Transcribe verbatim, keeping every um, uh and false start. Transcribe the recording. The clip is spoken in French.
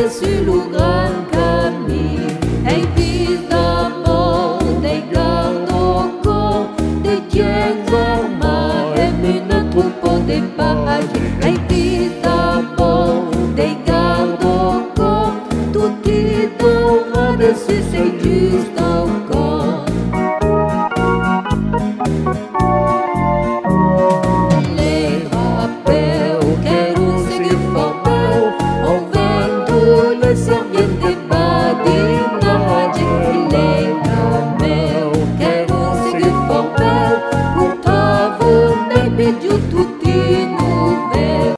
sur le grand camí. Ei vis d'amor, ei garde au corps, de Dieu normal, et une troupe de pages.